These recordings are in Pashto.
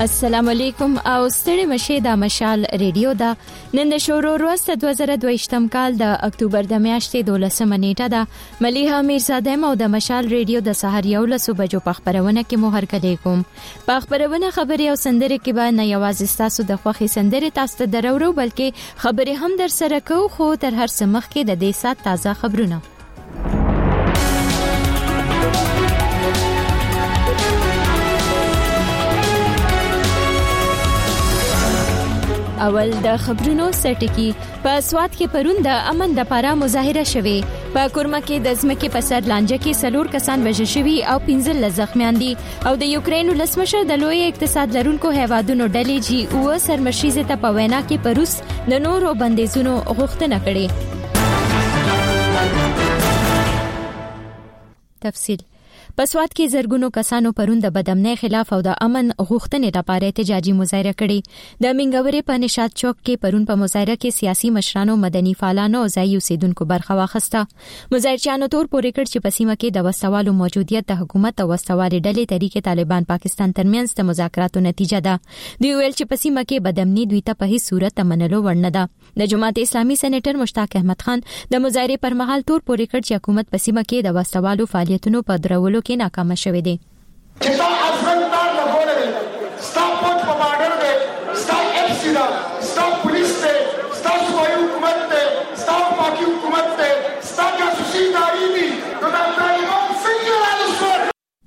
السلام علیکم او ستړي مشه د مشال ریډیو دا نن د شورو ورځ 2022م کال د اکتوبر د میاشتې 12 نیټه ده ملیحه میرزاده مو د مشال ریډیو د سحر 11 بجو په خبرونه کې مو هرکلی کوم په خبرونه خبري او سندره کې به نه یوازې تاسو د خوخي سندره تاسو ته درورو بلکې خبري هم در سره کو خو تر هر څه مخکې د دې سات تازه خبرونه اول د خبرونو سرټکی په سوات کې پرون د امن د پاره مظاهره شوه په کورما کې د ځمکې په سر لانجه کې سلور کسان وژل شوي او 15 زخمیان دي او د یوکرين ولسمشر د لوی اقتصاد لرونکو هیوادونو ډلې جی او سرمشيزه ته په وینا کې پروس د نورو بندیزونو غوښتنه کړې تفصیل په سوات کې زرګونو کسانو پرون د بدامنۍ خلاف او د امن غوښتنې لپاره احتجاجي مظاهره کړې د منګورې په نشاط چوک کې پرون په مظاهره کې سیاسي مشرانو مدني فعالانو او ځایي اوسیدونکو برخه واخیسته مظاهرچیانو تور پورې کړ چې په سیمه کې د وسوالو موجودیت د حکومت او وسوالي ډلې طریقې طالبان پاکستان ترمنځ د مذاکراتو نتیجه ده دوی ویل چې په سیمه کې بدامنۍ دوی ته په هیڅ صورت منلو وړ نه ده د جماعت اسلامي سېنیټر مشتاق احمد خان د مظاهرې پر مهال تور پورې کړ چې حکومت په سیمه کې د وسوالو فعالیتونو په درولو کې ناکام شوه دي چې تا افغانستان له غوړې ستا پټ په بارډر دی ستا اف سی دا ستا پولیس دی ستا صوبایي حکومت دی ستا پاکي حکومت دی ستا جاسوسي ادارې دي نو دا طالبان څنګه راځي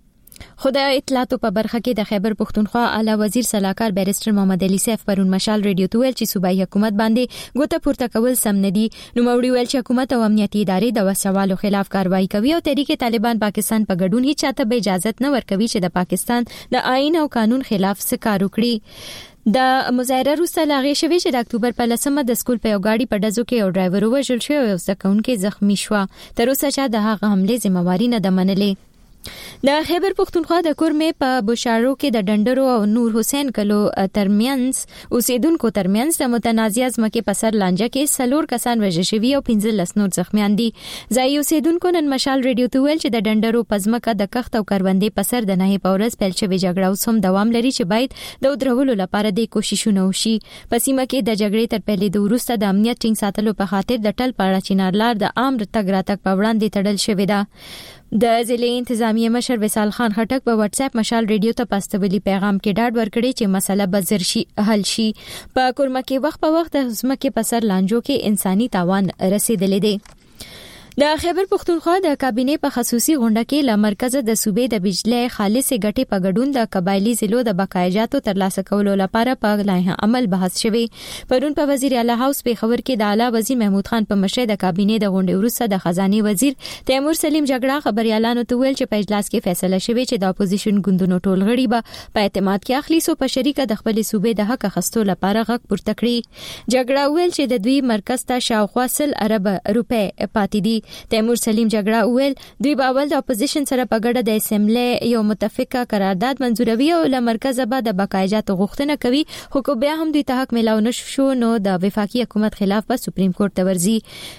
خدای اطلاعاتو په برخه کې د خیبر پښتونخوا اعلی وزیر صلاحکار بیرسټر محمد علي سیف پرون مشال ریډیو ته ویل چې صوبایي حکومت باندې ګوته پورته کول سم نه دي نو موري ویل چې حکومت او امنیتي ادارې د وسوالو خلاف کاروایی کوي او طریقې طالبان پاکستان په ګډون هیڅ چاته به اجازه نه ورکوي چې د پاکستان د آئین او قانون خلاف څه کار وکړي د مظاهره روسته لاغې شوې چې د اکتوبر په 10مه د سکول په یو گاډي په ډزو کې یو ډرایور وژل شو او ځکهونکو زخمی شو تر اوسه چې د هغه حمله ذمہواری نه ده منلې د خیبر پښتونخوا د کورمې په بشارو کې د ډنډرو او نور حسین کلو ترمنځ اوسیدونکو ترمنځ د متنازعه ځمکې په سر لانجه کې سلور کسان وژل شوي او 15 نور زخمیان دي ځایي اوسیدونکو نن مشال ریډیو ته ویل چې د ډنډرو په ځمکه د کښت او کروندې په سر د نه په ورځ پیل شوی جګړه اوس هم دوام لري چې باید د درولو لپاره د کوششونه وشي په سیمه کې د جګړې تر پیلېدو وروسته د امنیت ټینګ ساتلو په خاطر د ټل پاړه چینارلار د عام تګ راتګ په وړاندې تړل شوی ده د ضلع انتظامیه مشر وصال خان خټک په واتس اپ مشال ریډیو ته پاستولی پیغام کې ډاډ ورکړي چې مسله به زر شي حل شي په کورما کې وخت په وخت د ځمکې په سر لانجو کې انساني تاوان رسیدلی دی د خیبر پښتونخوا د کابینې په خصوصي غونډه کې ل مرکز د صوبې د بجلی خالص ګټې په ګډون د قبایلی ضلعو د بقایاجاتو ترلاسه کولو لپاره په لایحه عمل بحث شوی پرون په وزیر اعلی هاوس په خبر کې د اعلی وزیر محمود خان په مشرۍ د کابینې د غونډې وروسته د خزانه وزیر تیمور سلیم جګړه خبريالانو ته ویل چې په اجلاس کې فیصله شوی چې د اپوزیشن ګوندونو ټول غړي به په اعتماد کې اخلي سو په شریکه د خپل صوبې د حق اخیستو لپاره غږ پورته کړي جګړه ویل چې د دوی مرکز ته شاوخوا 100 ارب روپے پاتې دي تیمور سلیم جګړه ویل دوی به اول د اپوزیشن سره په ګډه د اسمبلی یو متفقه قرارداد منزوروي او له مرکز به د بقایاجاتو غوښتنه کوي خو بیا هم دوی ته حق ملاو نشو نو د وفاقي حکومت خلاف په سپریم کورټ ته ورځي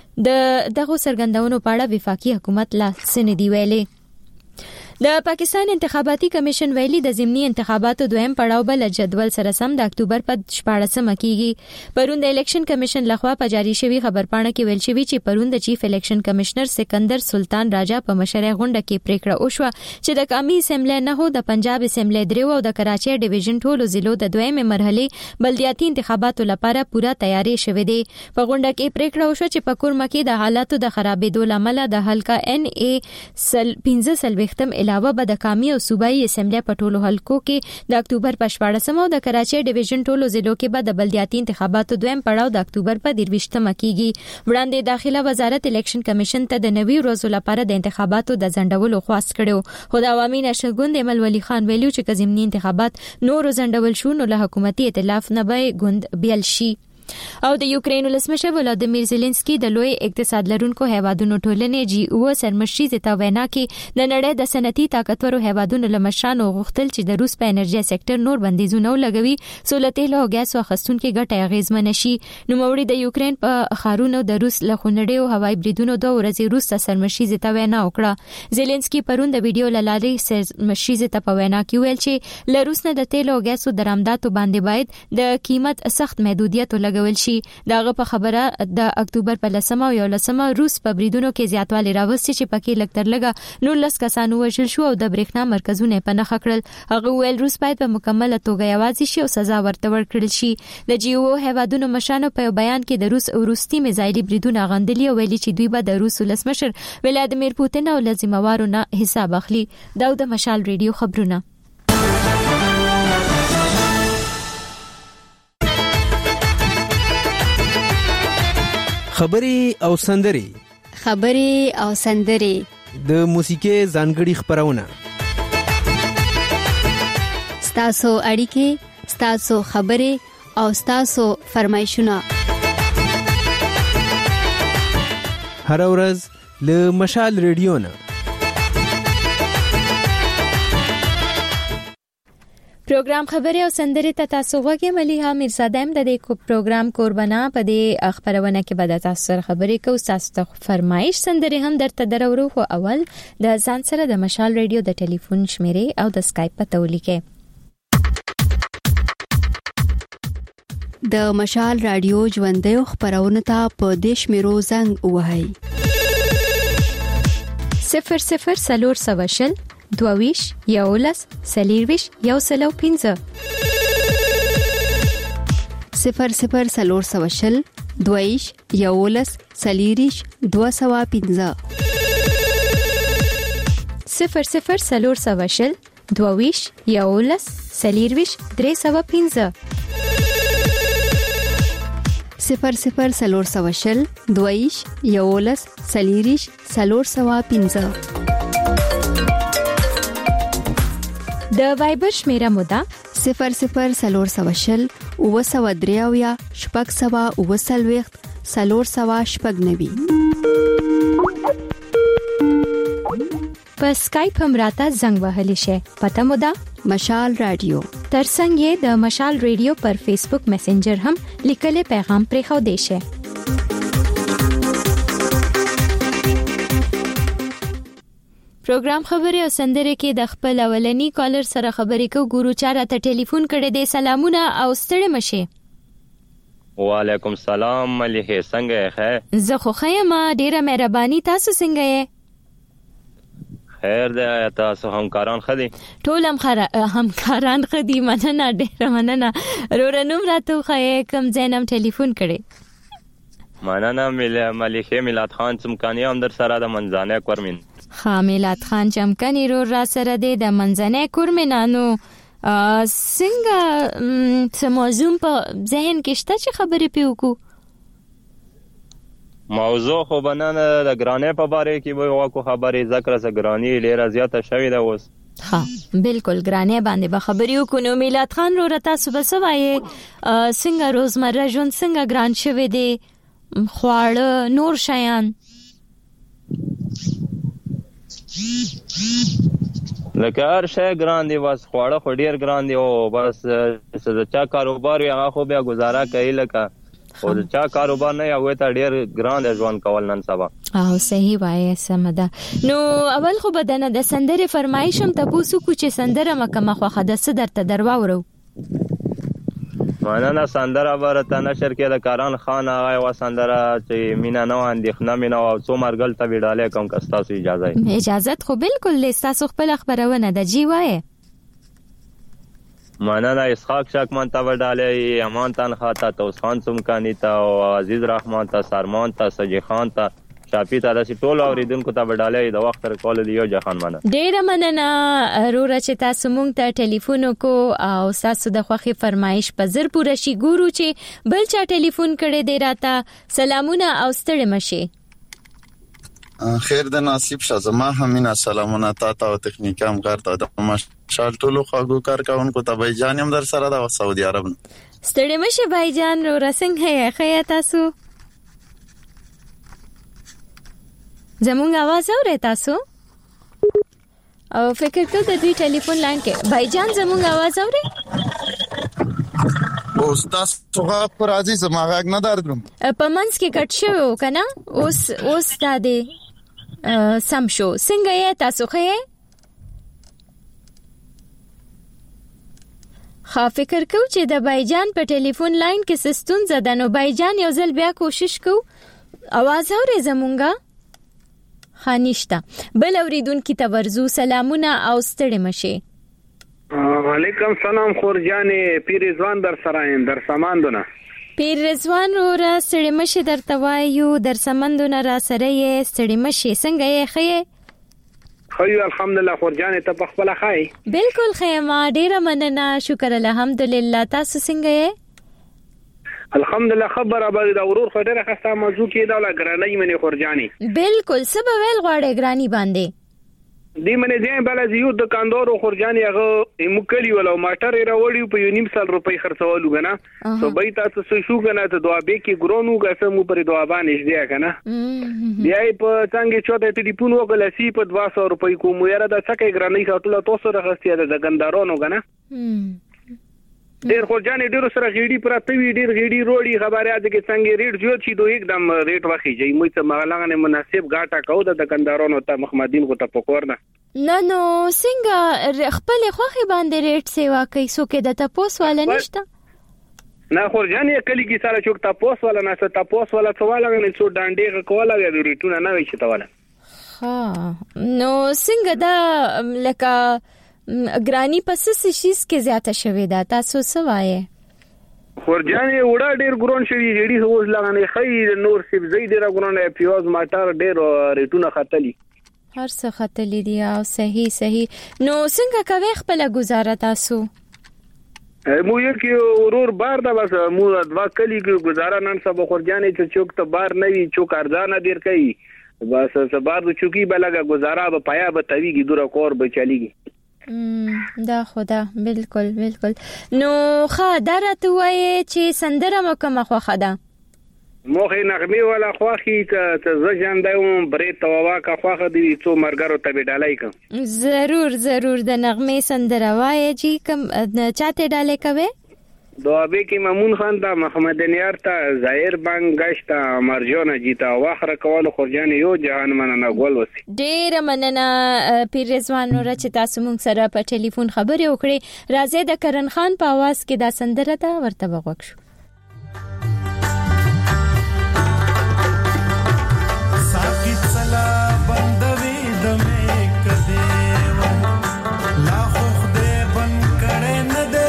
دغه سرګندونو په اړه وفاقي حکومت لا سن دی ویلي د پاکستان انتخاباتي کمیشن ویلي د ضمني انتخاباتو دویم پړاو بل جدول سره سم د اکتوبر په 14مه کېږي پرون د الیکشن کمیشن لخوا په جاری شوی خبرپاڼه کې ویل شوی چې پرون د چیف الیکشن کمشنر سکندر سلطان راجا په مشرۍ غونډه کې پریکړه وشوه چې د قومي اسمبلی نه هو د پنجاب اسمبلی درو او د کراچۍ ډیویژن ټولو ضلعو د دویمه مرحله بلدیاتي انتخاباتو لپاره پوره تیاری شوه دی په غونډه کې پریکړه وشوه چې په کورما کې د حالاتو د خرابېدو لامل د حلقه ان ای 15 علاوه به د قومي او صوبایي اسمبلی په ټولو حلقو کې د اکتوبر په 14مه او د کراچۍ ډیویژن ټولو ضلعو کې به د بلدیاتي انتخاباتو دویم پړاو د اکتوبر په 23مه کېږي وړاندې داخله وزارت الیکشن کمیشن ته د نوي ورځو لپاره د انتخاباتو د ځنډولو خواست کړو خو د عوامي نشرګوند امل ولی خان ویلو چې ضمني انتخابات نور ځنډول شو نو له حکومتي ائتلاف نه به ګوند بیل شي او د یوکرين ولسمشر ولادیمیر زيلنسکي د لوی اقتصاد لرونکو هیوادونو ټولنې G7 سرمشري ته وینا کې د نړۍ د صنعتي طاقتورو هیوادونو لمشانو غوښتل چې د روس په انرژي سکتور نور بندیزونه لګوي سولته له ګاز او خستونکو ګټه اغیزمن شي. نو موري د یوکرين په خارونو د روس له خونړیو هوایي بریدونو 2 ورځې روس ته سرمشري ته وینا وکړه. زيلنسکي پرون د ویډیو لارې سرمشري ته په وینا کې ویل چې له روس نه د تیل او ګاز درآمداتو باندې باید د قیمت سخت محدودیت لګول شي. داغه په خبره د اکتوبر په 11 روس په بریدونو کې زیاتوالی راوستي چې پکې لکتر لګا 19 کسانو وژل شو او د برېښنا مرکزونه په نخښه کړل. هغه ویل روس باید په مکمله توګه یوازې شي او سزا ورته ورکړل شي. د G7 هیوادونو مشانو په بیان کې د روس وروستي میزایلي بریدونه غندلي او ویلي چې دوی به د روس ولسمشر ولادیمیر پوتین او لازموارو نه حساب اخلي. دا د مشال ریډیو خبرونه. خبري او سندري د موسیقي ځانګړي خبرونه ستاسو اړیکې ستاسو خبري او ستاسو فرمایشونه هر ورځ له مشال ریډیو نه. پروګرام خبري او سندري ته تاسو غوږی مليها میرزادم د دې پروګرام قربانا په دې خبرونه کې به تاسو سره خبرې کوو. تاسو ته فرمایش سندري هم درته درورو خو اول د ځان سره د مشال ریډیو د ټلیفون شمیرې او د اسکایپ پته ولیکئ. د مشال رادیو ژوندۍ خبرونه ته په دیش میرو زنګ وهاي 00 22 یولس سلیرویش یو سلو 15 00 22 یولس سلیریش 215 00 22 یولس سلیرویش 315 00 22 یولس سلیریش 315 د وایبر شمیره مودا 00 وسودریاویا شپږ سوا وسلويخت سلور سوا شپږ نوي. په اسکایپ هم راته زنګ وهلی شي. پته مودا مشال رادیو. ترڅنګ یې د مشال ریډیو پر فیسبوک میسنجر هم لیکل پیغام پرې خو دی شي. پروګرام خبري او سندري کې د خپل اولنی کالر سره خبرې کو. ګورو چاره ته ټلیفون کړی دی. سلامونه او ستړي مشه. وعلیکم السلام مليحه څنګه ښه؟ زه خو خیم ډیره مهرباني. تاسو څنګه یې؟ خیر ده. تاسو همکاران خدي؟ ټول همکاران خدي. مننه ډیره مننه. رورنوم راته خې کوم زینم ټلیفون کړی. مننه مليحه میلاد خان چمکانی هم در سره د منځانه کورمن. میلاد خان چمکانی رو را سره دی د منځنه کورمنانو. څنګه موضوع په ذهن کې شته چې خبرې پیوکو؟ موضوع خو بنانه د ګرانې په باره کې وایو کو خبرې ذکر ز ګرانی ډیره زیاته شوې ده اوس. ها بالکل ګرانې باندې به خبرې وکړو. میلاد خان رو رتا صبح سوای څنګه روزمره ژوند څنګه ګران شوی دی؟ خواړه نور شیان لکه هر شی ګران دی. بس خواړه خو ډیر ګران دی او بس څه چا کاروبار وي هغه خو بیا گزاره کوي لکه او چا کاروبار نه یو ته ډیر ګران دی ژوند کول نن سبا. او صحیح وایي سمده. نو اول خو بدنه د سندره فرمایشم تاسو کو چې سندره مکمه خو خدای صدر ته درواورو. مننه. سندره ورته نشر کې د کاران خان هغه و سندره چې مینا نو اندېخنه مینا او څو مرګل ته ویډاله کوم که تاسو اجازه خو بالکل تاسو خپل خبرونه د جی وایي. مننه. اسحاق شاکمان ته وډاله امان تن خاطه توس خان سمکانی ته او عزیز رحمان ته سرمان ته سجی خان ته شاپی ته د ټول اوریدونکو ته وډاله د وخت تر کول دیو جهان مننه. ډیر مننه رورا چې تاسو مونږ ته ټلیفون کو او تاسو د خوخي فرمایش په زر پوره شي. ګورو چې بل چا ټلیفون کړي دی راته. سلامونه او ستړي مشه. خیر د نصیب شزما همینا سلامونه تاسو او تخنیکام غرته د مشال ټولو خواږو کارکونکو ته به جانم در سره د سعودي عرب. ستړي مشه بھائی جان رو رسنګ ہے خیا تاسو زمونږ आवाज اورئ تاسو او فکر کوم د دې ټلیفون لاین کې بھائی جان زمونږ आवाज اورئ استاد څنګه پر راځي زماغه نه دردم پمنس کې کټ شو کنه اوس تا دې سم شو څنګه یې تاسو خې خا فکر کو چې د بھائی جان په ټلیفون لاین کې سستون زدنو بھائی جان یو ځل بیا کوشش کو आवाज اورئ زمونږه خانشتا بل اوریدونکو ته ورزو سلامونه او ستړي مشه وعلیکم سلام خورجانې پیر رضوان در سرایم در سماندونه پیر رضوان را ستړي مشه درته وایو در سماندونه را سره یې ستړي مشه څنګه یې خې خو الحمدلله خورجانې ته په خپل خای بالکل خیمه ډیره مننه شکر الحمدلله تاسو څنګه یې الحمدلله خبر ابل دا ورور خډره خسته موضوع کې دا لګرانې منی خورجانې بالکل سبا ویل غواړي ګرانی باندې دی منه ځین بل زیو دکاندار خورجانې هغه مکلی ولا ماټر راوړی په 1.5 روپۍ خرڅولو غنا سو به تاسو شو غنا ته دعا به کې ګرونو قسم پر دعا باندې دې کنه بیا په څنګه چوته ټلیفون وکړل سی په 200 روپۍ کوم یاره دا څکه ګرانی خاطله تاسو راغستیا د دکاندارونو غنا ډیر خورجانې ډیر سره غیډي پراته وی ډیر غیډي روړي خبره اځ کې څنګه ریټ جو چې دوه एकदम ریټ واخی جاي مې ته مغلغه مناسب غاټه کو د دکاندارونو ته محمدین کو ته پکورنه نو څنګه خپل خوخي باندې ریټ سیوا کوي سو کې د تاسو والا نشته نه خورجانې کلی کې سره چوک تاسو والا نه تاسو والا سوال غنې څو ډانډې کوله یا ریټونه نه وي چې تاواله ها نو څنګه دا لکه ګرانی پس سشیز کې زیاته شوې ده تاسو سوایې خورجانې وړا ډېر ګرون شوی جېډي هوز لغانې خې نور سبزی ډېر ګرون پیاز ماټر ډېر ریټونه خطلی هر څه خطلی دی او صحیح نو څنګه کوي خپل گزاره تاسو مو یو کې ورور بار دا بس مو دوا کلی کې گزاره نن سبا خورجانې چې چوک ته بار نه وي چوک ارزانه ډېر کوي بس سبا د چوکي بلګه گزاره به پایا به تویږي دوره کور به چلیږي دا خدا بالکل نو خا درته وای چې سندره مکمه خوخه ده موخه نغمه ولا خوخي ته زجاندم برې تواوا کا خوخه دي څو مرګرو ته ډالای کوم ضرور د نغمه سندره وای چې کم چاته ډالې کوي دوابه کې مامون خان دا محمد نیار ته ظاهر بنګ گشتا مرجونه جیتا واخره کول خورجان یو جهان مننه ګول وسی ډیر مننه پیر رضوان نور چې تاسو مونږ سره په ټلیفون خبرې وکړې راځي د کرن خان په आवाज کې دا سندره ته ورته وغوښ ساکت سلا بندوي د مې کده لا خو دې بن کړه نه دې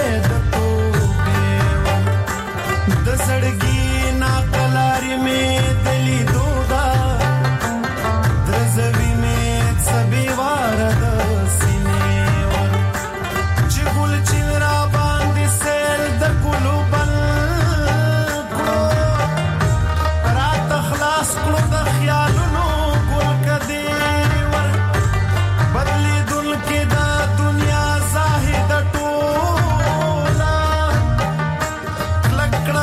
सड़गी ना कलारी में दिली दूदा द्रजवी में सभी वारद सीने चिगुल चिवरा बांध सेल द कुलू बल को रात खलास कुल द ख्यालनो कुल कदीवर बदली दुल के दा दुनिया जाहिद टोला लकड़ा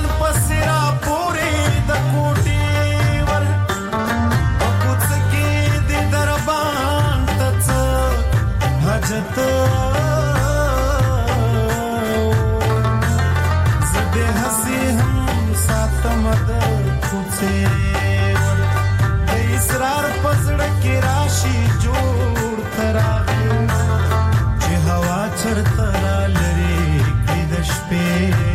زده हसी हम साथ मद खुद से दे इसरार पसड़ के राशि जोड़ तराखे जे हवा चरतरा लरे की दश पे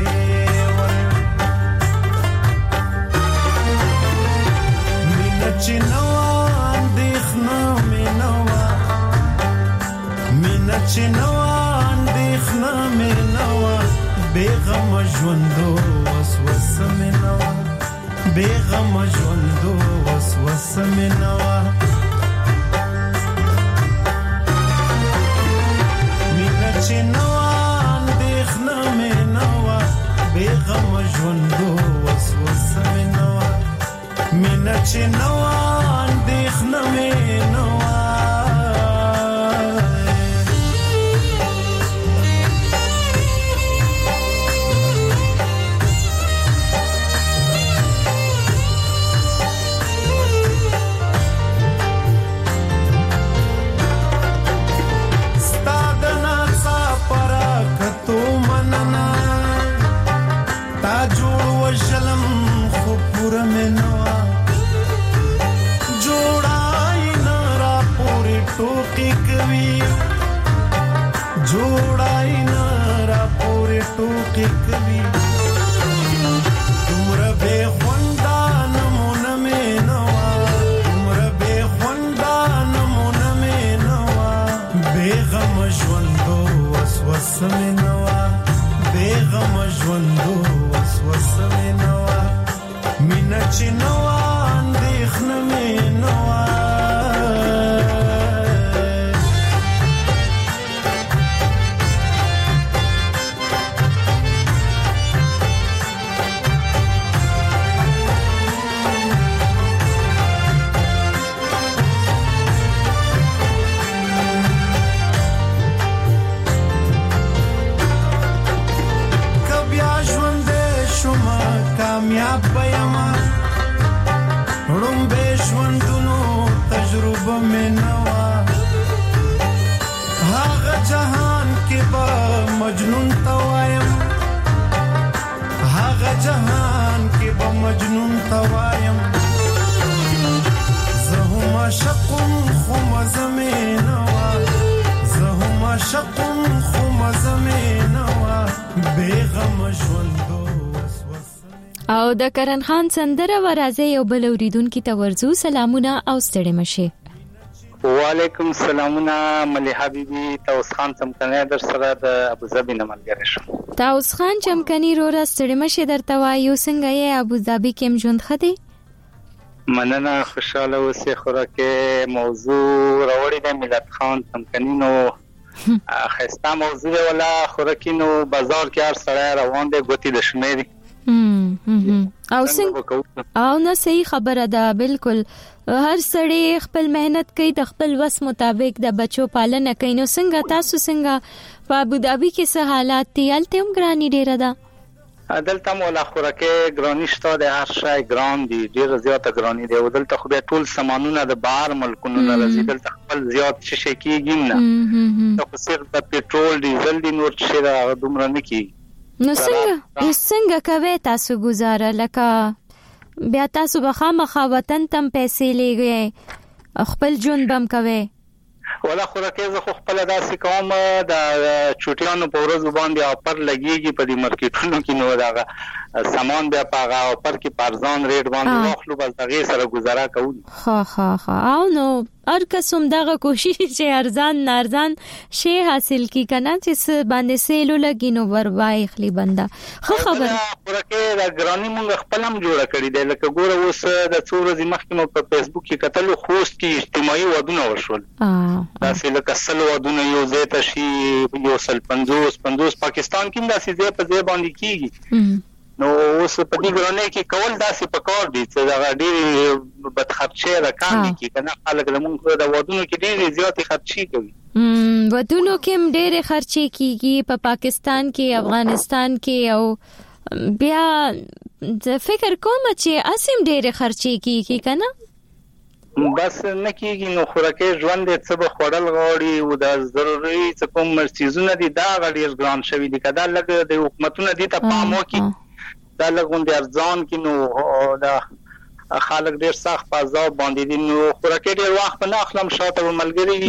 मिनच नवा देखना में नवा मिनच नवा देखना में नवा बेगम ژوندو وسوسه में नवा बेगम ژوندو وسوسه में नवा मिनच नवा देखना में नवा बेगम ژوندو وسوسه में नवा मिनच नवा देखना में नवा में नवा जोड़ाई नारा पूरी टोकी कवी जोड़ाई नारा पूरी टोकी कवी तुमरा बेखुंदा नमूना में नवा तुमरा बेखुंदा नमूना में नवा बेगम ژوندو وسوس में नवा बेगम ژوندو وسوس में नवा مینا چې نوا اندېښنه مې نوا کامیاب بیاما روم به ژوندونو تجربه مې نوا هغه جهان کې به مجنون توایم هغه جهان کې به مجنون توایم زه هم عاشقم خو مزه مې نوا زه هم عاشقم خو مزه مې نوا بېغم ژوندو او د کرن خان سندره ورازه یو بل اوریدونکو ته ورزو سلامونه او ستړي مشه. وعلیکم سلامونه ملي حبيبي توس خان چمکنی در سره د ابوظبي نه ملګری شو. توس خان چمکنی رو را ستړي مشه درته وایو څنګه یې ابوظبي کې ژوند خدي؟ مننه خوشاله اوسې خوراکه موضوع راوړی د ملت خان چمکنی نو خسته موضوع ولا خوراکینو بازار کې هر سړی روان دی ګوتی د شمیري او نه صحیح خبره ده بالکل هر سړی خپل مهنت کوي د خپل وس مطابق د بچو پالنه کوي نو څنګه تاسو څنګه په ابوظبي کې څه حالات دي الته هم ګرانی ډیره ده دلته مولا خوراکه ګرانی شته د هر شای ګران دي ډیر زیاته ګرانی دي او دلته خو به ټول سامانونه د بهر ملکونو نه راځي دلته خپل زیات شي کېږي نه خو صرف د پټرول ډیزل دي نور څه دومره نه کیږي نو څنګه کوي تاسو گزاره لکه بیا تاسو به خامخا وطن تم پیسې لګي خپل ژوند بم کوي ولا خوراکه زه خپل داسې کوم د چوټیانو په ورځ باندې اپر لګيږي په دې مارکیټونو کې نو دا سامان بیا پاغه اپر کې پارزان ریټ باندې واخلو بس دغه سره گزاره کوو ها او نو هر قسم دغه کوشش چې ارزان نارزان شی حاصل کی کنه چې باندې سیلو لګي نو وربای خلی بنده خو خبر خوراکه د ګرانی مونږ خپلم جوړه کړی دی لکه ګوره اوس د څو ورځې مخکې مو په فیسبوک کې کتل خوست کې اجتماعي ودونه وشول داسې لکه سل ودونه یو ځای ته شي یو سل 50 پاکستان کې داسې ځای په ځای باندې کیږي نو اوس په دې ګرانه کې کول داسې پکور دي چې دا ډېر بد خرچه رقم کې کنه خلک موږ د ودونو کې ډېر زیات خرچي کوي ودونو کې ډېر خرچي کیږي په پاکستان کې افغانستان کې او بیا فکر کوم چې اسیم ډېر خرچي کیږي کنه بس نه کیږي نو خوراکه ژوند څه به خورل غواړي او د ضروري څه کوم مرچیزونه دي دا غډیر ګران شوی دي کدا لګ د حکومتونو دي ته پامو کې دا لګوند ارزان کې نو دا خلک ډیر سخت په عذاب باندې دي نو خوراکه ډیر وخت نه اخلم شاته ملګری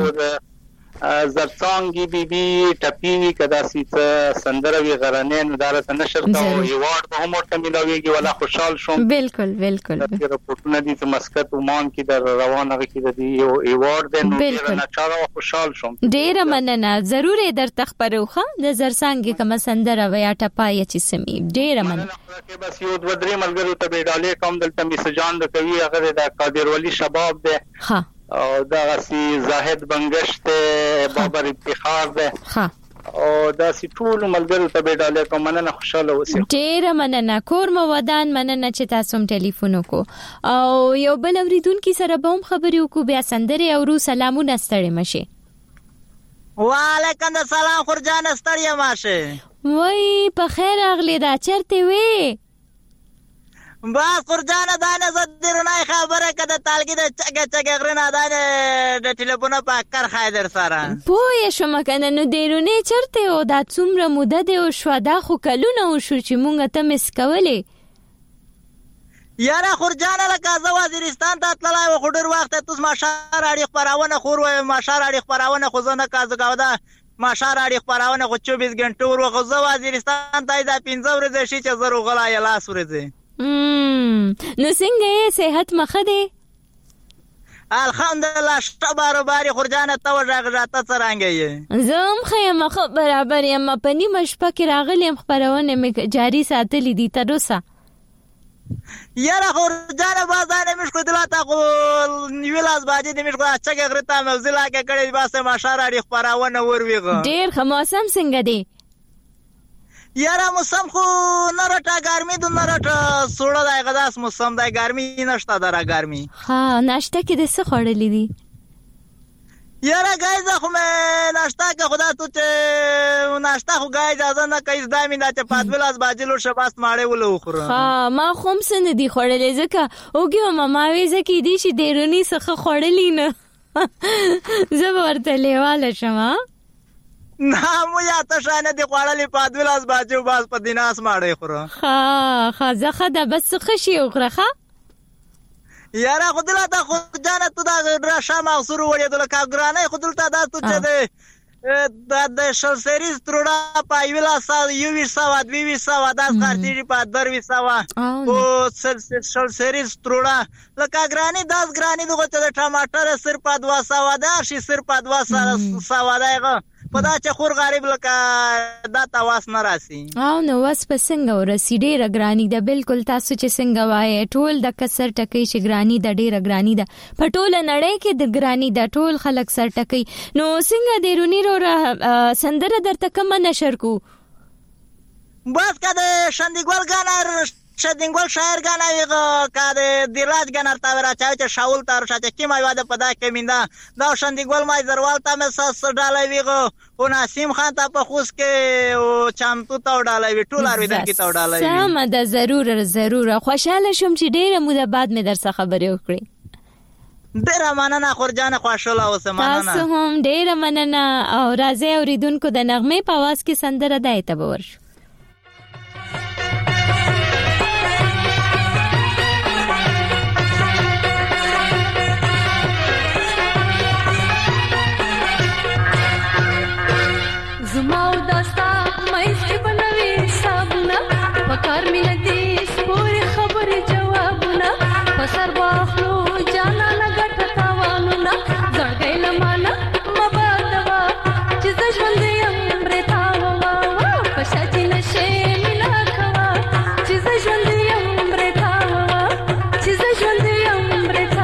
زرڅانګي بيبي ټپي کدا سیت سندره وی غرانه نو دارته نشر تا او ایوارډ به هم ورته ملاويږي ولا خوشحال شوم بالکل رپورټونه دي چې مسقط عمان کې در روانه کې دي یو ایوارډ د نو نه چاره خوشحال شوم ډیر مننه ضرور در تخبروخه د زرڅانګي کوم سندره ویا ټپای چې سمي ډیر مننه بس یو د ودري ملګرو ته بیډالې کوم دلته میسجان د کوي هغه د قادر ولی شباب ده ها او دا سی زاهد بنگشت بابر افتخار ده او دا سی ټول ملګرو ته بیډاله کوم مننه خوشاله اوسئ ډیر مننه کور مو ودان مننه چې تاسو هم ټلیفون وکړو او یو بل اوریدونکو سره به هم خبرې وکړو بیا سندره او سلامونه ستړي مشه وعلیکم السلام خورجان ستړي ماشه وای په خیر اغلی دا چرته وې بس خورجان دانه زدرونه خبره کده تالګي د چګه غرنا دانه د ټلیفون په کار خایدر سره پوه شوم کنه نو دیرونه چرته او دا څومره موده دی او شو دا خو کلونه او شو چې مونږ ته مس کولې یاره خورجانه لکه زه وزیرستان ته تللی و خو ډېر وخت یې توس ماښه راډیو خپرونه خور ویم ماښه راډیو خپرونه خو زه نه کازه کوده ماښه راډیو خپرونه خو 24 غنټې ور خو زه وزیرستان ته دا 15 ورځې شي چې زه روغلی یم 10 ورځې نو څنګه یې صحت مخه دی الحمدلله شته باروبارې خورجانه ته وژغږه ته څرنګه یې زه هم ښه یم ښه برابر یم په نیمه شپه کې راغلی یم خپرونې مې جاري ساتلي دي تر اوسه یاره خورجانه بازانه مش خو دلته خو نیوی لاس باجې د مش خو اچګه غره ته موزیلا کې کړي باسه ماشه راډیو خپرونه ورويغه ډېر ښه موسم څنګه دی یاره موسم خو نه راټه ګرمي د نه راټه سوړه دی غداس موسم دی ګرمي نشته درا ګرمي ها ناشته کې د څه خوړلې دي یاره گایزه خو مې ناشته که خدا تو چې ناشته خو گای اجازه نه کوي زده مې دا چې پاتویل از باجې لور شه بس ماړې ولو وخوره ها ما خو هم څه نه دي خوړلې ځکه اوږې ومه ما وې زه کیدی شي دیروني څخه خوړلي نه زه به ورته لیواله شم نه مو یا ته شانه دي خوړلې پاتویل از باجې و بس په دیناس ماړې خوره ها ښه ښه ده بس څه ښه شي وخوره ښه یاره خو دلته خو جانه تو دا راشه مغسور وړېدو لکه ګرانۍ خو دلته دا تو چې د شل سریز تروړه په 2100 2200 دا خرڅېږي په 2200 او شل سریز تروړه لکه ګرانۍ داس ګرانۍ دغه چې د ټماټر صرف په 200 دا شي صرف په 200 دغه په دا چې خور غریب لکه دا تواس نه راسي او نو واس په څنګه ورسي ډېره ګراني ده بالکل تاسو چې څنګه وایي ټول د کسر ټکي چې ګراني ده ډېره ګراني ده په ټوله نړۍ کې د ګراني ده ټول خلک سر ټکي نو څنګه د رونی رو سندره درته کومه نشر کو بس کده شندګول غانر شندګول شاعر غانر کده دیراج غانر تا ورا چا شاول تر شاته کی ما یاد پدا کې میندا دا شندګول ما زروال تا مې سس ډالای ویغو او نسیم خان ته په خوش کې او چانتو تا ډالای وی ټول ارویدن کې تا ډالای سم ده ضرور خوشاله شوم چې ډیره موده بعد مې درڅخه خبرې وکړې ډیره مننه خورجانه خوشاله اوسه مننه تاسو هم ډیره مننه او راځي اوریدونکو د نغمه په आवाज کې سندره دایته باور زماو داستا مېسې بنوي صابونه پکار مې ندي سپوري خبرې جوابونه پسر باخلو جانا لګټ تاوانونه زړګې لمانه مبادوا چې ز ژوند یم برتا وا پښاچې نشه مینا کوا چې ز ژوند یم برتا وا چې ز ژوند یم برتا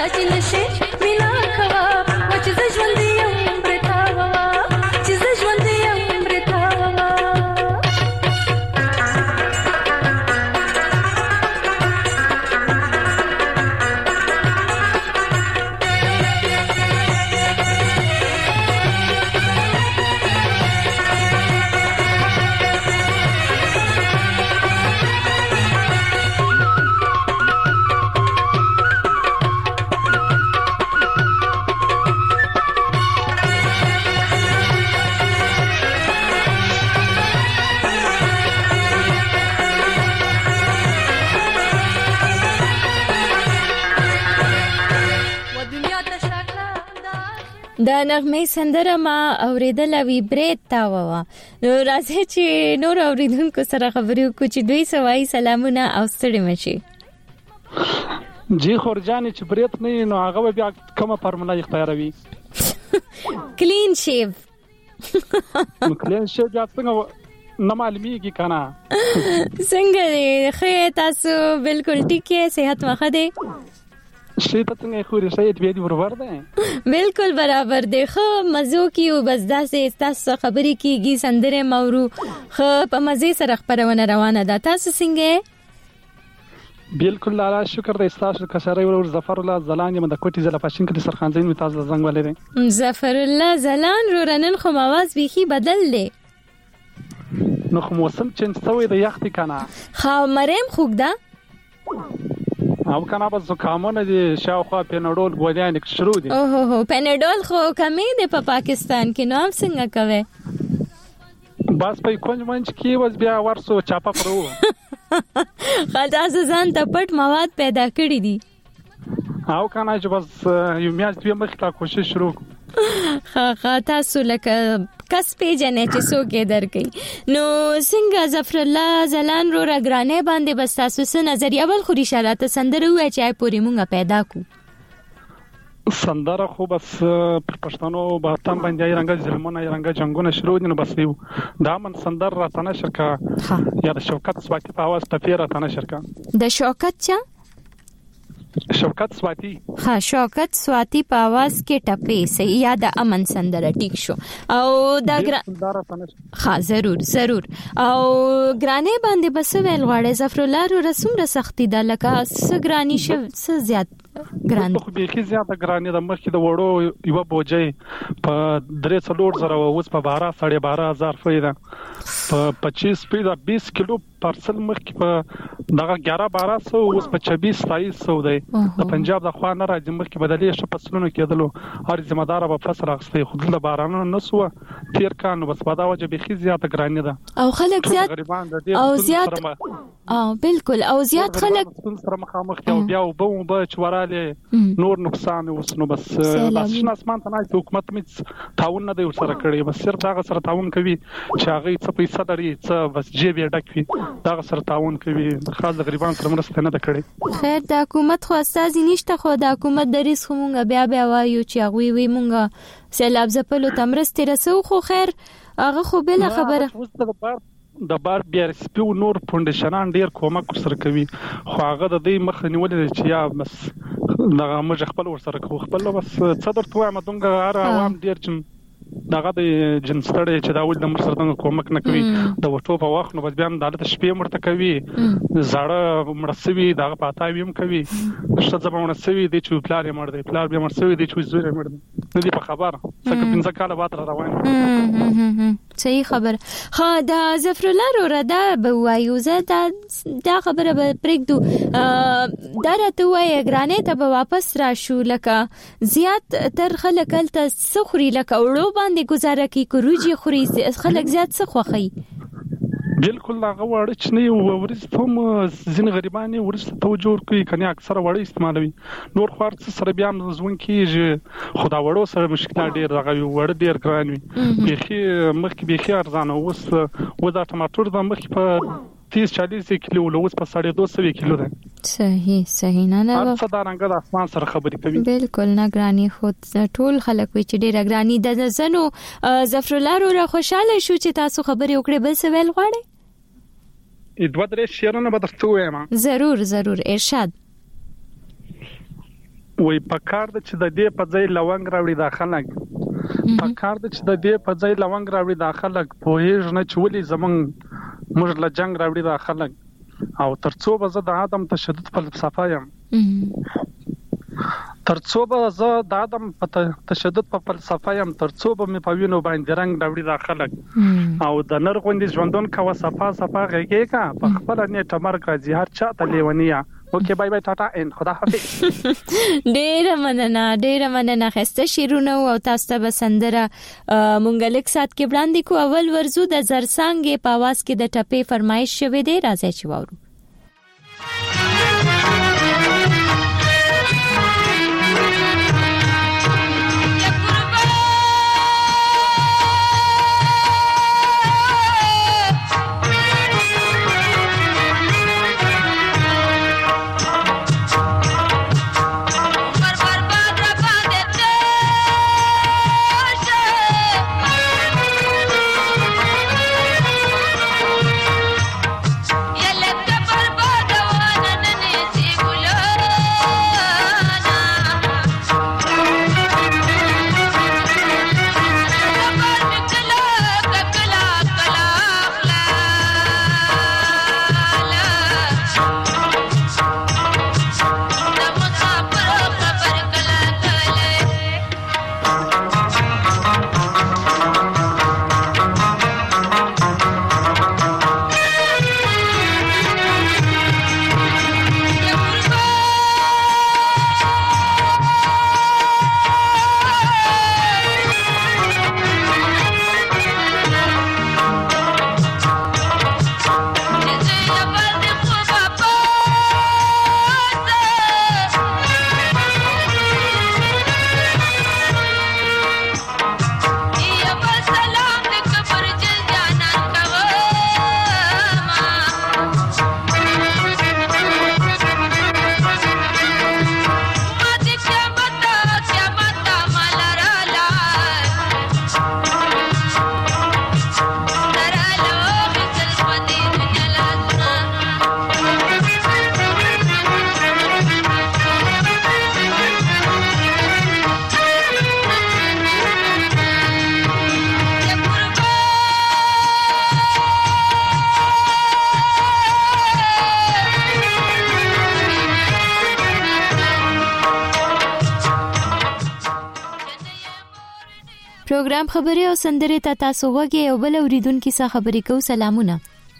دا چې نشي مینا کوا و چې ز ژوند یم برتا وا چې ز ژوند یم برتا وا دا نغمه سندره ما اوریدل وی برید تا ووا نو راځي چې نور اوریدونکو سره خبرې وکړو چې دوی سوای سلامونه او ستړي مشي جی خورجان چې برید نه نو هغه بیا کومه فارمولا اختیاروي کلین شیو کلین شیو بیا څنګه نه معلومیږي کنه څنګه خې تاسو بالکل ټیک یې صحت مخه ده شي ته څنګه خوري شي دې دی برابر ده بالکل برابر دی خو مزو کیو بس داسې تاسو خبرې کیږي سندره مورو خو په مزه سره خبرونه روانه ده تاسو څنګه بالکل الله شکر دې تاسو کسره ور ظفر الله زلان یم د کوټي زله پښین کې سرخانزین می تاسو زنګ ولې ظفر الله زلان رورنن خو مواز بيخي بدل دی نو خو موسم چینج شوی د یختي کنه خو مریم خوګ ده او کنه بس زکامونه دي شاوخوا پینډول ګولایان شروع دي اوه پینډول خو کمی دی په پاکستان کې نو څنګه کوي بس په کونج منځ کې وز بیا ورسو چاپا پرو خلاص ځان ته پټ مواد پیدا کړی دي او کنه چې بس یو میاش دوی مخ ته کوشش شروع خا تاسو لکه کس پیجنې چې څوک درکې نو څنګه ظفر الله زلان رو راګرانه باندې بس تاسو څه نظریه بل خوري شالات سندره وای چې پوری مونږه پیدا کو سندره خو بس پر پښتنو به تم باندې رنګ ظلمونه رنګ جنگونه شروع دي نو بس یو دا من سندر راتنه شرکا یا د شوکت سواتی په आवाज ټپی راتنه شرکا د شوکت چا شوکت سواتی ها شوکت سواتی په आवाज کې ټپی سي یا د امن سندره ټیک شو او دا ها ضرور او ګرانه باندې بس ویل غواړي ظفر الله رو رسوم را سختي د لکه سګرانی شو څه زیات ګران خو به کې زیات ګرانه د مخ کې د وړو یو بوجي په 3 زره اوس په 12,500 فیدا په 25 پیدا 20 کیلو پارسل مخ کې په دغه 11,1200 اوس په 26,200 دی د پنجاب د خوا نه راځي مخ کې بدلې شو فصلونو کېدلو هر ذمہ دار به فصل اخستي خو د بارانو نسو تیر کانو بس په دا وجه به کې زیات ګرانه ده او خلک زیات او زیات بالکل او زیات خلک سره مخامخ یو بیا وبو چوراله نور نقصان وسنو بس شنه اسمان ته نه حکومت می تعاون نه دی سره کړی بس صرف دا سره تعاون کوي چې هغه څه پیسې لري څه بس جیب یې ډکوي دا سره تعاون کوي خاص غریبان سره مرسته نه کړي خیر د حکومت خو استاد نشته خو د حکومت د ریس خمونګه بیا وایو چې هغه وی مونږه سیلاب زپلو تمرسته رسو خو خیر هغه خو بل خبره د بار بیا سپیو نور فاونډیشنان ډیر کومک سره کوي خو هغه د دې مخ نیولې چې یا بس دغه موږ خپل ور سره خو خپل بس صدر توه مدونګه هر عوام ډیر چې دغه د جنسړې چې دا ول د مرسته کومک نه کوي د وټو په وخت نو بس بیا د شپې مرته کوي زړه مرسوي دغه پاتای ویم کوي څه ځمونه سوي د چو پلار یې مړ دی پلار به مرسوي د چو زوی یې مړ دی نه دی په خبر څنګه 15 کاله بعد روان صحیح خبر خا دا ظفر الله رو ردا به وایو زه دا خبره به پرېږدو دا راته وایي ګرانه ته به واپس راشو لکه زیات تر خلک تل سخري لکه وړو باندې گزاره کوي کوروجي خوري خلک زیات څه خوخي بالکل هغه وړ چې نه ورسته هم ځین غریبانه ورسته توجه کوي کني اکثر وړ استعمالوي نور خور سره بیا ځون کیږي خدا وړو سره مشکل ډیر راغوي وړ ډیر ګران وي بيخي مخکې بيخي ارزانه اوس و دا ټماټر د مخکې په 30-40 کیلو لوس په 250 کیلو ده صحیح نه څه دا رنګ د اسمان سره خبرې کوي بالکل نه ګرانی خود ټول خلک وي چې ډیر ګرانی د زنو ظفر الله رو خوشاله شو چې تاسو خبرې وکړې بل څه ویل غواړي دوه درې شعرونه به درته وایم ضرور ارشاد وای پکار د چې د دې په ځای لونګ راوړي داخله پکار د چې د دې په ځای لونګ راوړي داخله په هیڅ نه چولې زمون موږ له جنگ راوړي داخله او ترڅو به زه د عدم تشدد فلسفه یم ترڅو به زه د عدم تشدد په فلسفه یم ترڅو به مې په وینو باندې رنگ راوړي داخله او د نر غوندې ژوندون کوه صفا غږی کا په خپل نیټه مرګ راځي هر چا ته لیونیا اوکې بای بای ټاټا ان خدا حافظ ډېر مننه خسته شیرونه او تاسو ته بسندره مونږ لیک سات کې وړاندې کو اول ورزو د زرسانګې په आवाज کې د ټپې فرمایش شوه دی راځي چې وورو پروګرام خبري او سندري ته تاسو وګورئ او بل اوریدونکو څخه خبرې کوو سلامونه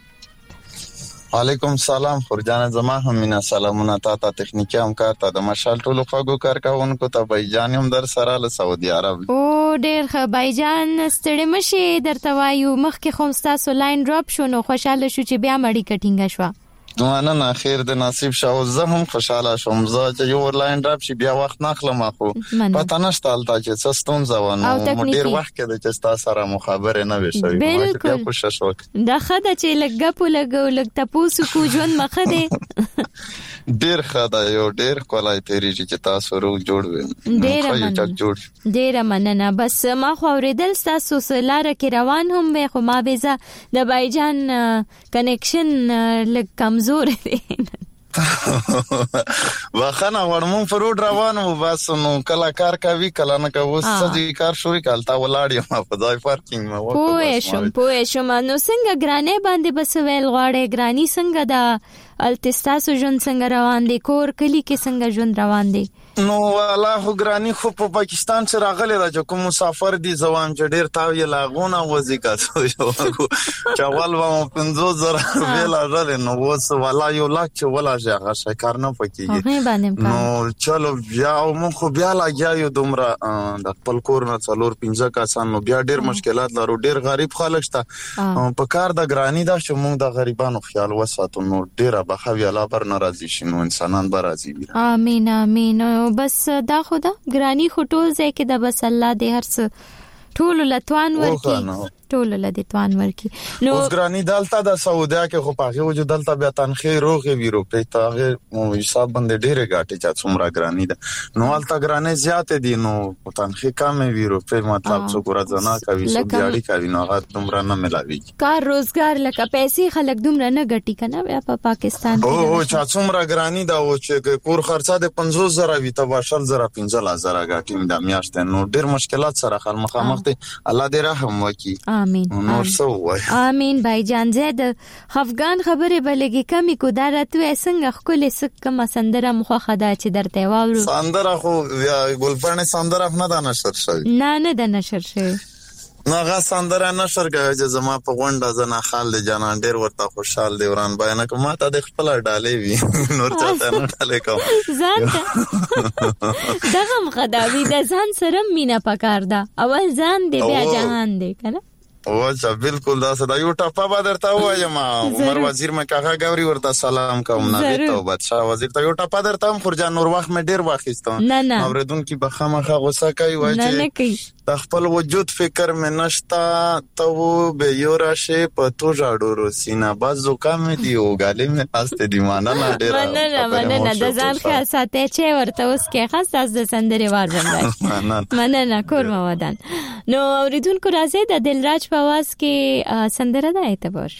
وعلیکم سلام خورجان زما هم مینا سلامونه تا تخنیکی همکار ته د مشال ټولو خواږو کارکونکو ته بایجان هم در سره له سعودي عرب او ډېر ښه بایجان ستړي مشي درته وایو مخکې خو تاسو لاین ډراپ شو نو خوشاله شو چې بیا مړی کټینګ شو نه خیر د نصیب شاو زه هم خوشاله شوم زه چې یو لاین ډراپ شي بیا وخت نخلم خو پته نشته الته چې څه ستونزه ونه ډیر وخت کې د تاسو سره مخابره نه وشوي ما بیا کوشش وکړ دا خدای چې لګ په لګ تاسو کو ژوند مخه دی ډیر خدای یو ډیر کولای تیری چې تاسو روغ جوړ ډیر مننه بس ما خو اوریدل تاسو سره کې روان هم به خو ما به د بایجان کنیکشن لګ زور دی واخنه ورمون فروډ روانو بس نو کلا کار کوي کلا نه کوي سدي کار شوري کالتا ولاړی ما په ځای پارکینګ ما وکړ پوه شم نو څنګه ګرانه باندې بس ویل غواړي ګرانی څنګه دا التستاسو ژوند څنګه روان دي کور کلی کې څنګه ژوند روان دي نو الله ګرانی خو په پاکستان څخه راغلی را چې کوم مسافر دي زوام چې ډیر تاوی لاغونه وځي کاسو چاول و 50000 ویلا راځي نو وس ولا یو لاک چې ولا ځای شکار نه پکې نو چلو بیا مو خو بیا لاګیو دومره د خپل کور نه څلور 15 کسان نو بیا ډیر مشکلات لرو ډیر غریب خلک شته په کار د ګرانی دا چې موږ د غریبانو خیال وساتو نو ډیر بخوي الله پر ناراضي شي نو انسانان به راضي وي امين امين بس دا خدا ګرانی خټول ځکه د بس الله دې هرڅ ټول لتوان ورکی ټول لدی توان ورکی نو اوس ګرانی دالتا د سعودیا کې خو پاغه وجود دالتا بیا تنخې روغه وی روپې تاغه حساب باندې ډېرې غاټه چا څومره ګرانی ده نو التا ګرانې زیات دي نو تنخې کم وی روپې مطلب څو ګور ځنا کوي سو دیاړي کوي نو هغه دومره نه ملاوي کار روزګار لکه پیسې خلک دومره نه ګټي کنه بیا په پاکستان کې او چا څومره ګرانی دا و چې کور خرڅه د 500,000 وی ته 15,000 غاټي د میاشتې نو ډېر مشکلات سره خل مخامخ دي الله دې رحم وکي آمین آمین بھائی جان زید افغان خبره بلګي کمی کو دارته څنګه خپل سکه مسندره مخه خدا چې درته واورو سندره خو ګلپانه سندره نه دا نشر شوی نه دا نشر شوی ناغه سندره نشر کوي چې زما په غونډه زنه خال جنان ډیر ورته خوشحال دی وران بیان کوم ته د خپل ډالې وی نور چاته نه ډالې کوم ځان دغه مخداوی د ځان سره مینا پکار دا اول ځان دی بیا جهان دی کنه واچا بالکل دا صدا یو ټاپا به درته وایم عمر وزیر مې کاغه غوري ورته سلام کوم نه ته بادشاہ وزیر ته یو ټاپا درته هم خورجان نور وخت مې ډیر واخیستم اوریدون کی بخمه غوسه کوي وای چې خپل وجود فکر مې نشتا ته به یو راشه په تو جاړو سینا بازو کم دی او غالي مې پاسته دی مانه ډیر مننه د ځان ښه ساتي چې ورته اوس کې خاص از د سندري وار باندې مننه کور مودان نو اوریدون کو راځي د دلراج په आवाज کې سندره ده اعتبار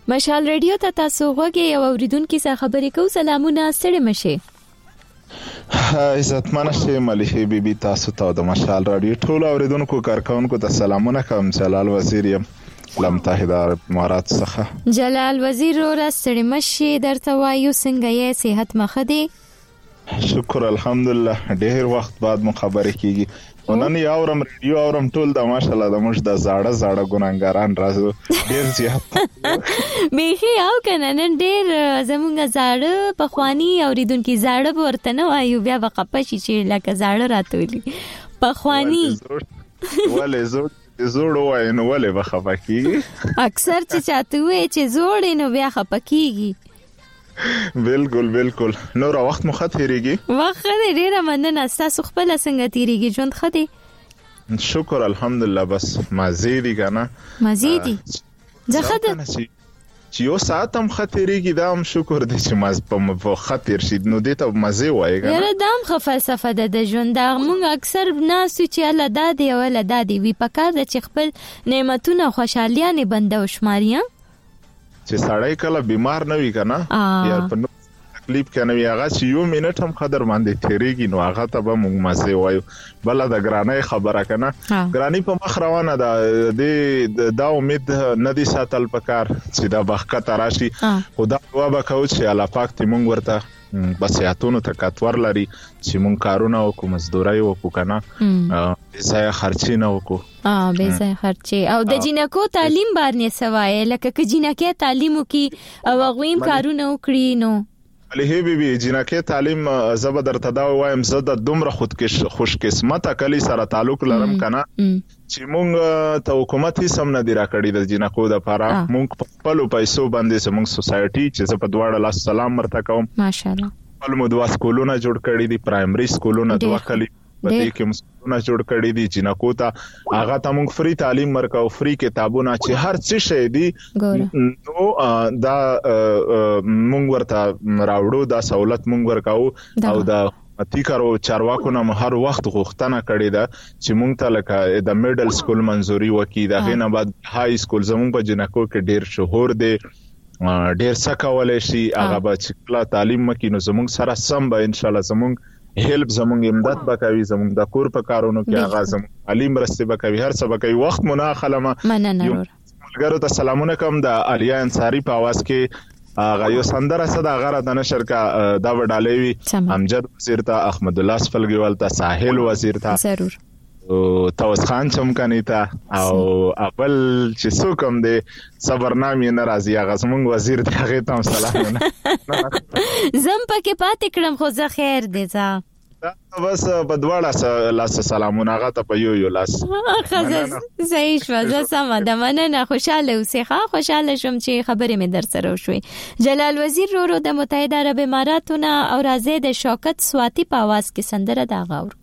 مشال ریډیو ته تاسو غوږی او اوریدونکو سره خبرې کوو. سلامونه، ستړي مشه. عزتمن شه مليحه بیبي، تاسو ته د مشال رادیو ټول اوریدونکو کارکونکو ته سلامونه کوم. جلال وزیر یم له متحده عرب امارات څخه. جلال وزیر ورته ستړي مشه، درته وایو څنګه یې، صحت مخه دی؟ شکر الحمدلله. ډېر وخت بعد مو خبرې کیږي. ونن یاورم ریډیو اورم ټول د ماشالله د موږ د زاړه ګونګاران راځو ډېر زیات بیخي او کنه نن ډېر زمونږ زاړه پخوانی اوریدونکو زاړه ورته نه وایو، بیا وقپشي چې لکه زاړه راتولي پخوانی ولې زوړ وای نو ولې بخپکی اکثر چې چاته وای چې زوړ نو بیا خپکیږي. بالکل نور وخت مخه تیریږي. وخت ډیره مننه، تاسو خپل څنګه تیریږي ژوند خدي؟ شکر الحمدلله. بس مزيدي کنه مزيدي ځخه چې یو ساعت هم خطرېږي، دا هم شکر دی چې په خطر شي نو دې ته مزه وایي کنه. یاره دا هم فلسفه ده د ژوند. دا موږ اکثر ناسو چې الله دادی او الله دادی وی پکار د چې خپل نعمتونه خوشالیانه بنده او شماریا چې سړی کله بیمار نه وي کنه یا په تکلیف کې نه وي، هغه چې یو منټ هم قدر باندې تیریږي نو هغه ته به موږ مزه وایو. بل د ګرانۍ خبره کنه، ګرانی په مخ روانه ده، دا امید نه دي ساتل پکار چې دا بخښه راشي. خدا دعا وکړو چې الله پاک ته موږ ورته بسیاتونو ته کاتور لري چې موږ کارونه وکړو، مزدوري وکړو کنه، ځای خرچي نه وکړو. به ځای خرچي او د جنکو تعلیم باندې سوای لکه چې جنکه تعلیم وکي او غویم کارونه وکړي نو علي بیبي جنکه تعلیم زبر درته دا وایم زده دومره خوش قسمته کلی سره تعلق لرم کنه چې مونږ ته حکومت هیڅ هم نه دی راکړی د جنکو د لپاره. مونږ په خپل پیسو باندې زموږ سوسایټي چې زه په دواړه لاس سلام مرته کوم ماشاءالله خپل مو دوا سکولونه جوړ کړی دي، پرایمري سکولونه دوا کلی پدې کې مسونه جوړ کړی دي جنکو ته. هغه ته موږ فری تعلیم ورکو، فری کتابونه چې هر څه شي دي نو دا موږ ورته راوړو، دا سہولت موږ ورکو. او دا اتیکارو چارواکو نه هر وخت غوښتنه کړې ده چې موږ ته لکه د میډل سکول منزوري وکړي، دا غینه بعد های سکول زموږ په جنکو کې ډیر شهور دي، ډیر څه کولای شي. هغه به چې کله تعلیم مکینو زموږ سره سم به ان شاء الله زموږ هیلپ زموږ امداد وکوي، زموږ د کور په کارونو کې هغه زموږ علیم رسته وکوي، هر څه وکوي. وخت مونږه خلمه ملګرو ته سلامونه کوم د علیا انصاری په आवाज کې. هغه یو سندره صدا غره د نشر کا دا وډالې وی امجد وزیر ته، احمد الله سفلګیوال ته، ساحل وزیر ته، ضرور او توس خان چمکانی ته، او اول چې څوکم دی صبرنامې ناراضي هغه زمونږ وزیر ته هغه ته سلامونه. زم پکې پاتې کړم خو زه خیر دی ځه بس په دواړه لاس سلامونه هغه ته په یو لاس. صحیح شو، زه سم ده مننه. خوشاله اوسې. خوشاله شوم چې خبرې مې در سره وشوي. جلال وزیر رو د متحده عرب اماراتونه او راځي د شوکت سواتی په आवाज کې سندره دا غاور.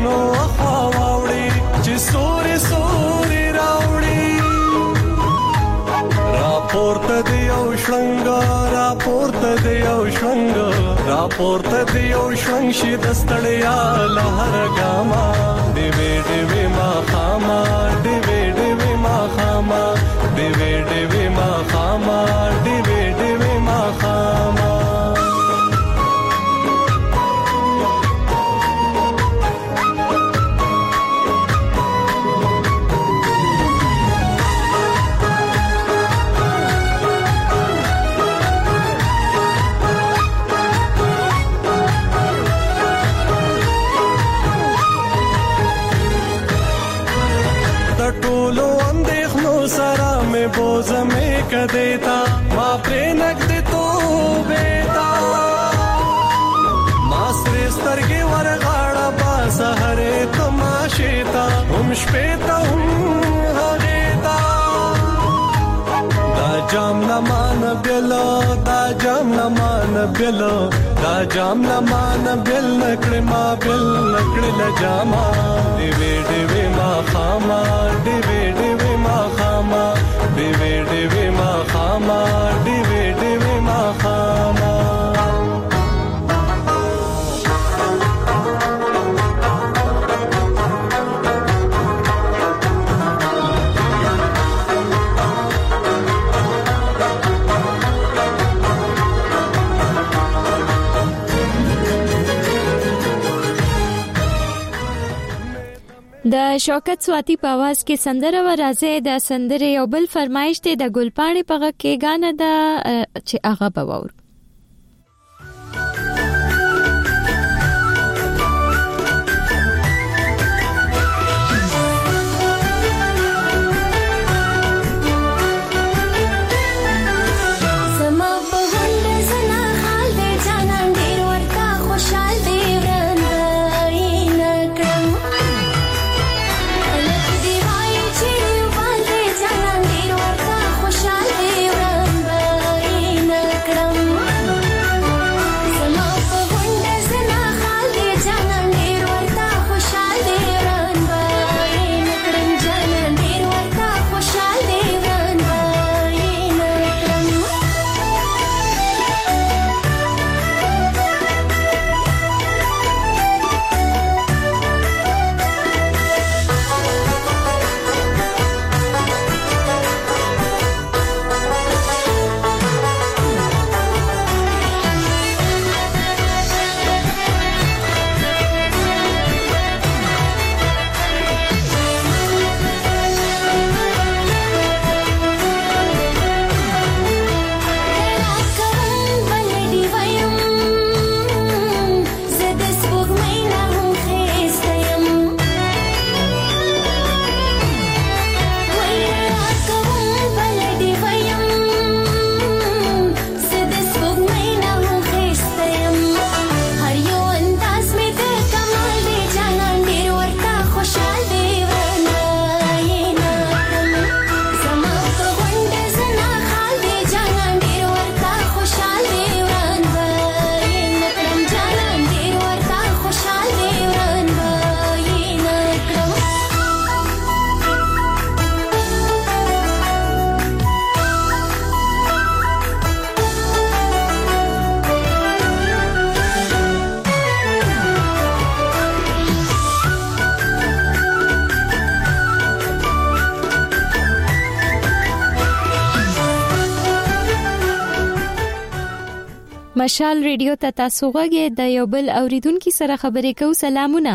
غرونو خوا واوړي چې سوري سوري راوړي راپورته دی یو شړنګ راپورته دی یو شړنګ راپورته دی یو شړنګ شي د ستړیا لهر ګاما دی وی ما خاما دی وی ما خاما دی وی ما خاما دی وی ما خاما बोझमे कदेता माँ प्रेनक दे तो बेटा मासरे स्तरगे वरगाड़ा बासा हरे तमाशेता हम शपेता हम हगेता दा जाम न मान बिलो दा जाम न मान बिलो दा जाम न मान बिल नकड़े माँ बिल नकड़े लजामा डिवे माँ खामा डिवे माँ खामा डिवे माँ खामा डिवे माँ खामा د شوکت سواتی په आवाज کې سندره و راځي د سندره یو بل فرمایش ته د ګلپاڼې په غږ کې غانه ده چې هغه بوور مشال ریډیو ته تاسو غوږی د یو بل اوریدونکو سره خبرې کوو. سلامونه.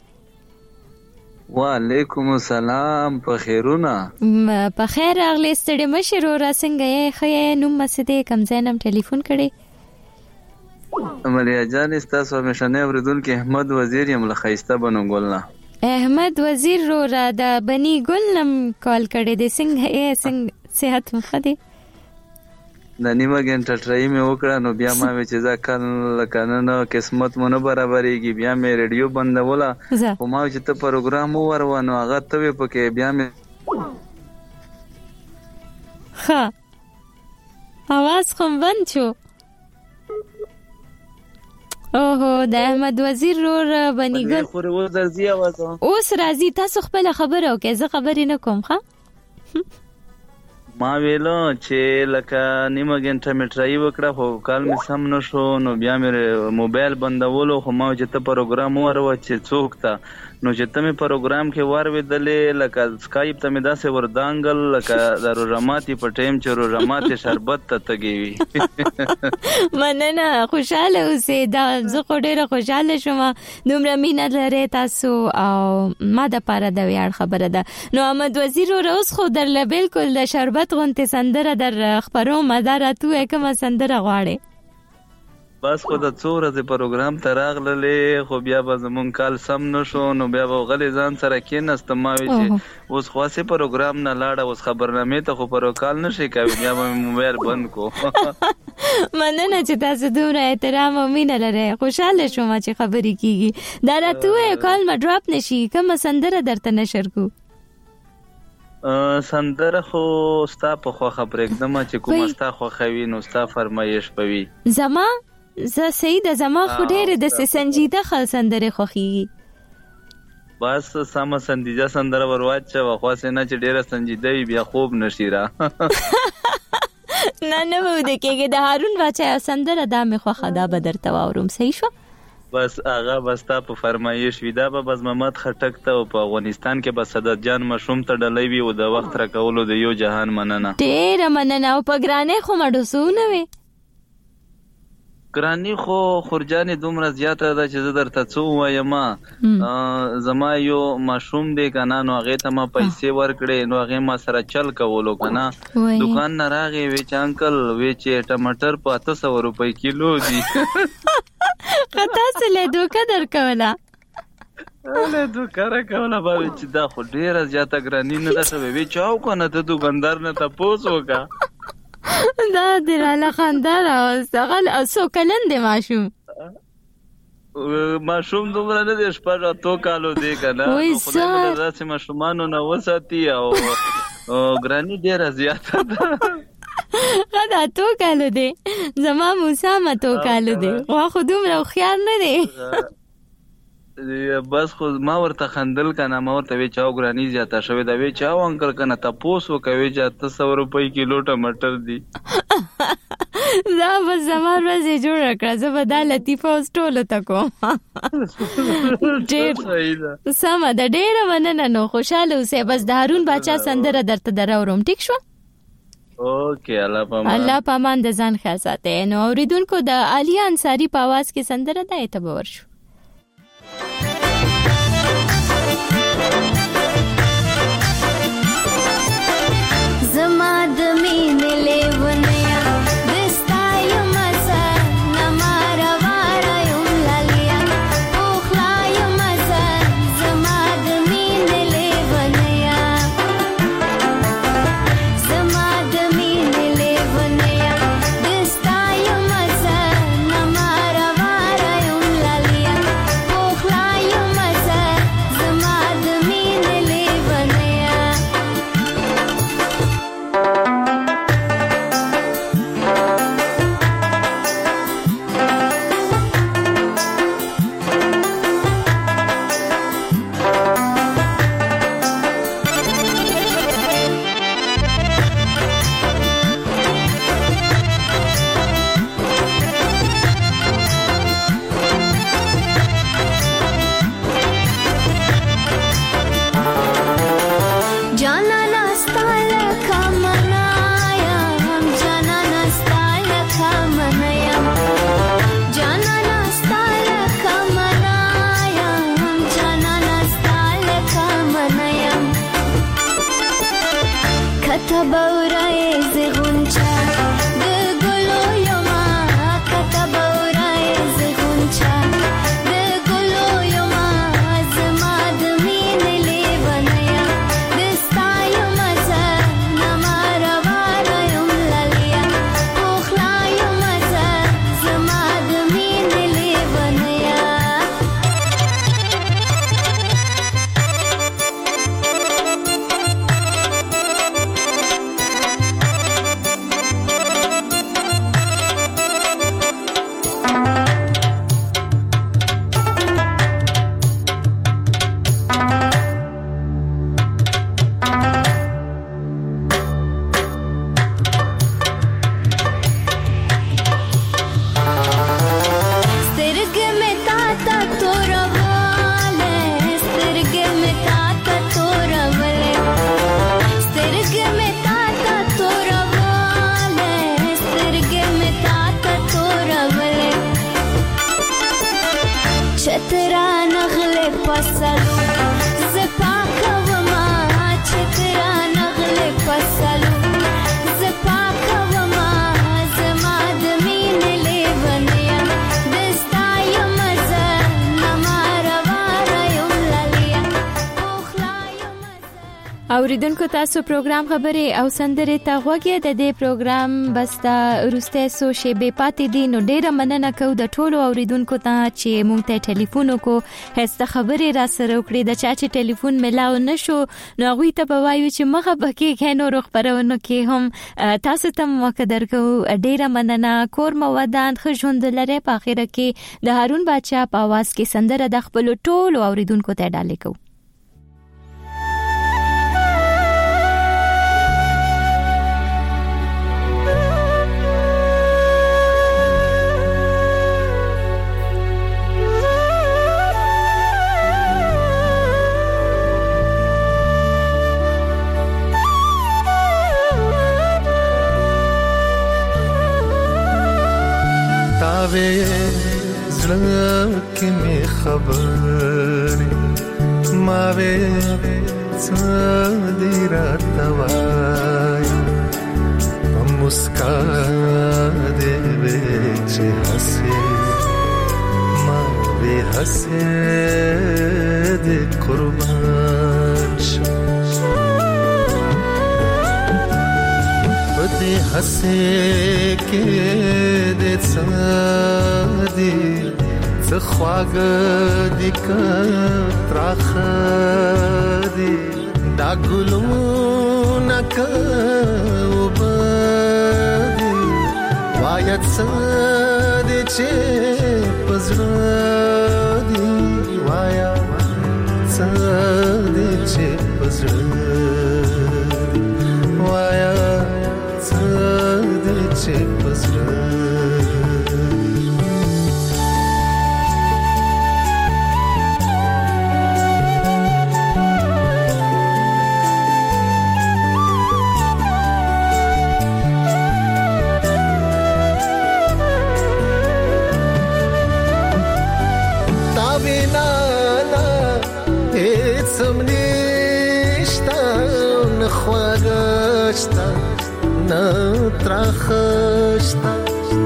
وعلیکم السلام. په خیرونه؟ په خیر اغلی ستړي مشر را څنګه یې؟ خې نوم مسده کم زینم ټلیفون کړي. امریا جان تاسو مشنه اوریدونکو احمد وزیر یم لخيسته بنو ګلنا. احمد وزیر را د بنی ګلنم کال کړي د څنګه صحت مخدي د نیمه غنټه ټرای مې وکړه نو بیا ما چې ځکه کنه قسمت مونږ برابرېږي بیا مې ریډیو بندوله او ما چې ته پروګرام ورونه هغه ته پکې بیا مې ها आवाज کوم بند شو. اوهو د احمد وزیر رور بنیګل خو اوس درځي आवाज اوس راځي تاسو خپل خبره او کې زه خبرې نه کوم ښه ما ویلو چې لکه نیمه غنټه مې ټرای وکړه خو کال مې سم نشو نو بیا مې موبایل بندولو خو ما چې ته پروګرام ورو چې څوک تا نو چې ته مې پروګرام کې ورودلې لکه سکایپ ته مې داسې وردانګل لکه د رماتي په ټیم چې رماتي شربت ته تګي مننه خوشاله اوسې دا زه خو ډیره خوشاله شوم دومره مینه لري تاسو او ما د پاره د ویاړ خبره ده نو احمد وزیر اوس خو در بالکل د شربت غونته سندره در خبرو مدار تو کوم سندره غواړي بس خو د څو ورځې پروګرام ته راغللې خو بیا به زمون کال سم نشو نو بیا به غلې ځان سره کېناستم ما وی چې اوس خاصه پروګرام نه لاړه اوس خبرنامه ته خو پروکال نشي کوي بیا به موبایل بند کو مننه چې تاسو دومره احترام او مینه لرئ خوشاله شوم چې خبرې کیږي دا راته کال ما ډراپ نشي کوم سندره درته نشر کو سندره خو ستا په خو خبر एकदम چې کوم ستا خو خوي نو ستا فرمایش پوي زما زه سید زما خو ډېر د سنجیده خل سندره خوخي بس سم سنجیده سندره ورواچ واخواسه نه چې ډېر سنجیده بیا خوب نشي را نه و د کېږي د هارون بچا سندره د مې خو خدا بدر تواورم صحیح شو بس هغه بستا په فرمایش ویدا به بز محمد خټک ته په افغانستان کې بس صدر جان مشوم ته ډلې وی او د وخت را کولو د یو جهان مننه ډېر مننه او په ګرانه خو مړو سونه وي ګرانی خو خورجانې دومره زیاته ده چې زه درته څو وایم زما یو مشوم دی کنه نو هغه ته ما پیسې ورکړې نو هغه ما سره چل کولو کنه دکان نه راغی وی چې انکل وی چې ټماټر په 800 روپۍ کیلو دي کته سره دوکه درکولا له دوکاره کوله به چې دا خو ډیره زیاته ګرانی نه ده څه وی چاو کنه ته دکاندار نه تاسو وکا دا دراله خاندار او څنګه اسو کلن دی ماشوم دومره نه دی شپږ تو کالو دی کنه خو له داسې ماشومانو نه وساتي او ګرانی ډیره زیاته ده دا تو کالو دی زما موسی ما تو کالو دی خو دومره خيار نه دی بس خو ما ورته خندل کنه ما ورته وی چاو ګرانی زیاته شوی دا وی چاو انکل کنه تاسو کوي چې 800 روپۍ کیلو ټماټر دي دا به زمار ورځې جوړ کړه زه به دا لطیفه اوس ټولو ته کوم ډېر سمه ده ډېره مننه نو خوشاله اوسې بس د هارون باچا سندره درته دراوروم ټیک شو اوکې الله پامان د ځان خیال ساتي نو اوریدونکو د عالیه انصاری په आवाज کې سندره ده اعتبار شو زما د مینې لیونیا دستا یم زه نماره واره یم لالیا اوخلا یم زه زما د مینې لیونیا زما د مینې لیونیا دستا یم زه نماره واره یم لالیا فصلو زپاکوما چترا نغله فصلو زپاکوما زما د مين لیونیا دستای مزه نمارا واره یم لالیا اوریدونکو تاسو پروګرام خبرې او سندرې ته غوږی د دې پروګرام بستا روسته سو شی به پاتې دي نو ډیره مننه کو د ټولو اوریدونکو ته چې مونږ ته ټلیفون وکړو هسته خبرې را سره وکړي د چا چې ټلیفون ملاو نشو نو غوي ته بوایو چې مخه بکې کینو روغ پرونو کې هم تاسو ته مقدر کو ډیره مننه کور مودان خژوند لره په اخره کې د هارون بادشاہ په आवाज کې سندره د خپل ټولو اوریدونکو ته ډالې کو زړه کې می خبرې ما وې څه دې راته وایي په مسکا دې وې چې هسې ما وې هسې دې قربان شم دې هسې کې دې څادي څه خواږه دې کتراخه دې دا ګلونه کوبدي وایې څه دې چې پزړه دې وایې څه دې چې پزړه وایې چې پزړه تا وینا لا هیڅ نشته نه خواږه نه ترخشتا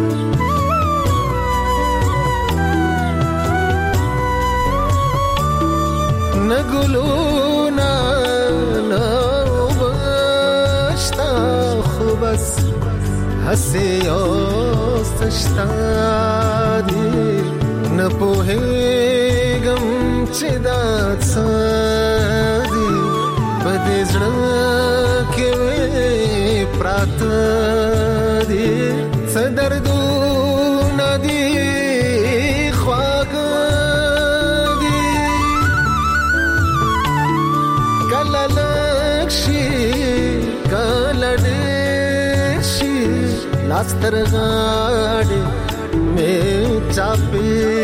نه ګلونا نه وبشتا خو بس هسې اوستشتا دی نه پوهېږم چې دا څه دي په دې زړه کې پراته دي څه دردونه دي خواږه دي کله لږ شي کله ډېر شي لاس تر غاړې مې چاپې